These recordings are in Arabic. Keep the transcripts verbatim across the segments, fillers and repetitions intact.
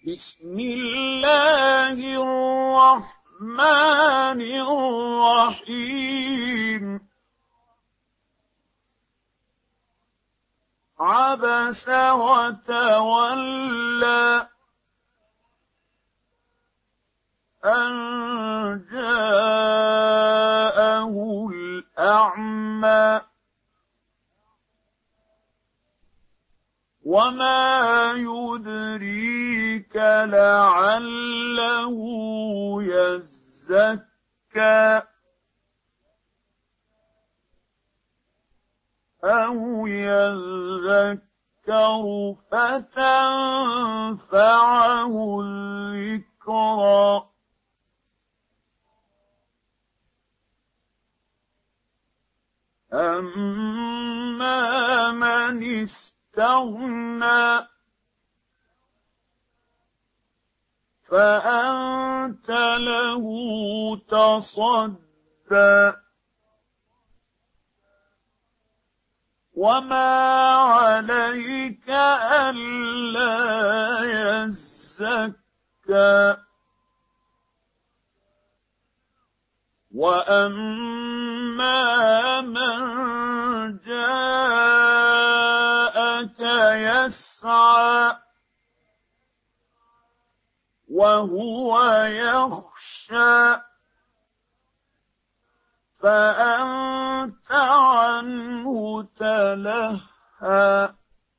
بسم الله الرحمن الرحيم عبس وتولى أن جاءه الأعمى وما يدريك لعله يزكى أو يذكر فتنفعه الذكرى أما من استغنى فأنت له تصدى وما عليك ألا يزكى وأما من جاءك يسعى وهو يخشى فأنت عنه تلهى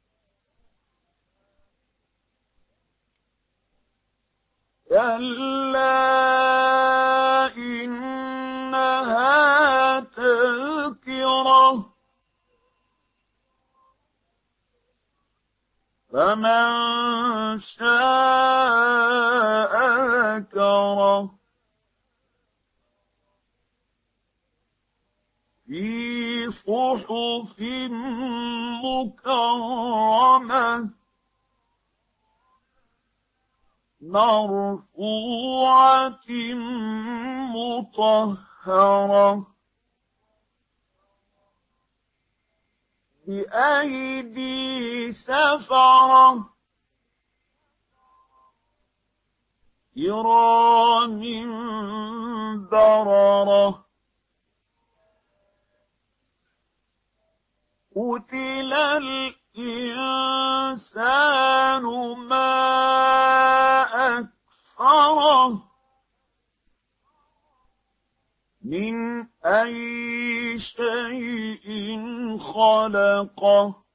كلا إنها تذكرة فمن شاء ذكره في صحف مكرمة مرفوعة مطهرة بأيدي سفرة كرام بررة قتل الإنسان ما أكفره من أي شيء خلقه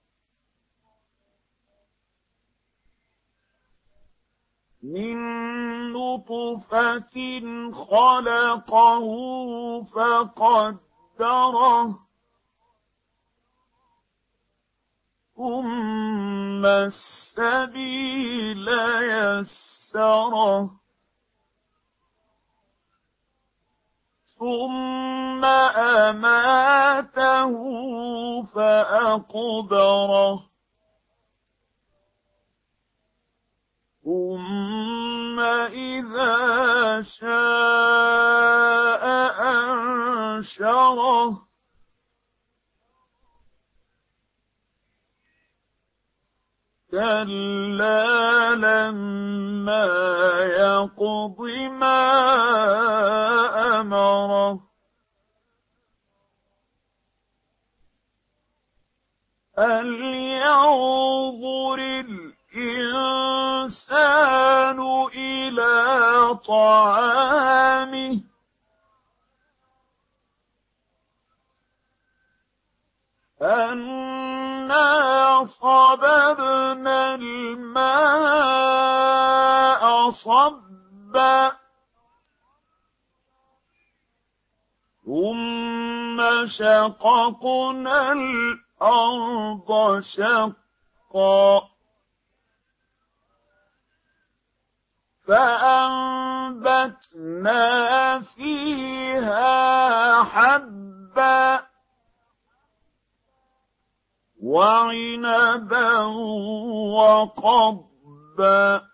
من نطفة خلقه فقدره ثم السبيل يسره ثم أماته فأقبره ثم إذا شاء أنشره كلا لما يقض ما أمره فلينظر الإنسان إلى طعامه أنا صببنا الماء صبا ثم شققنا الأرض شقا فأنبتنا فيها حبا وعنبا وقضبا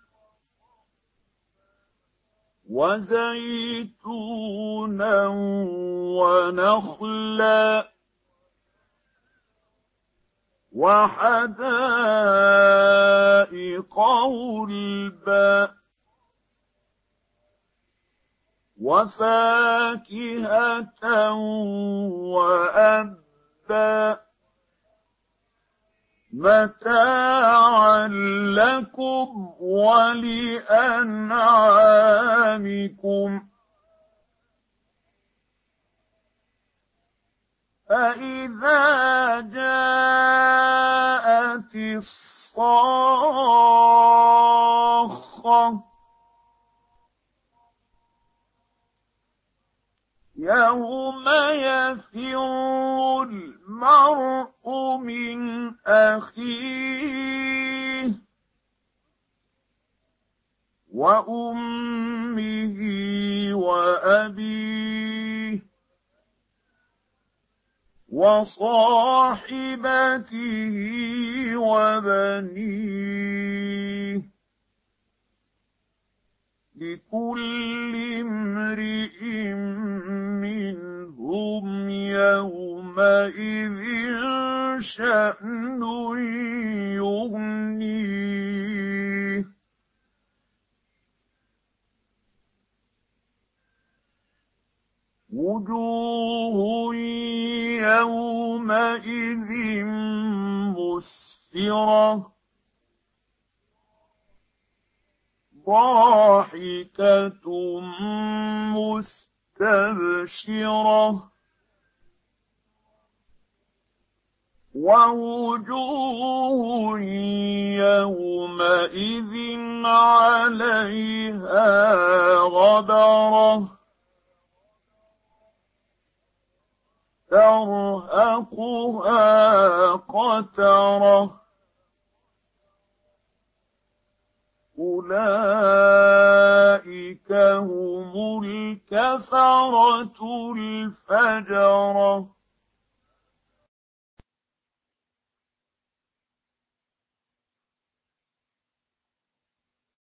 وزيتونا ونخلا وحدائق غلبا وفاكهة وأبا متاعا لكم ولأنعامكم فإذا جاءت الصاخة يوم يفر المرء من أخيه وأمه وأبيه وصاحبته وبنيه لكل امرئ منهم يومئذ شأن يغنيه وجوه يومئذ مسفرة ضاحكة مستبشرة ووجوه يومئذ عليها غبرة ترهقها قترة أولئك هم الكفرة الفجرة